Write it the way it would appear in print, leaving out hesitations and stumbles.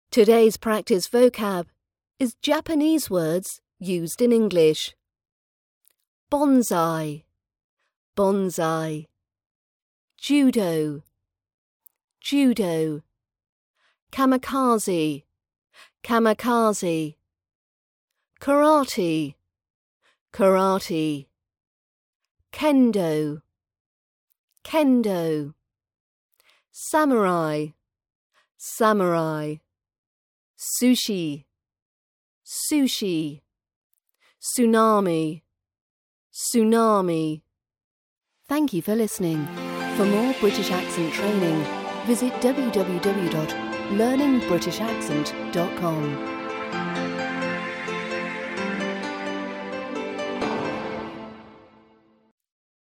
Today's practice vocab is Japanese words used in English. Bonsai, bonsai. Judo, judo. Kamikaze, kamikaze. Karate, karate. Kendo, kendo. Samurai, samurai. Sushi, sushi. Tsunami, tsunami. Thank you for listening. For more British accent training, visit www.learningbritishaccent.com.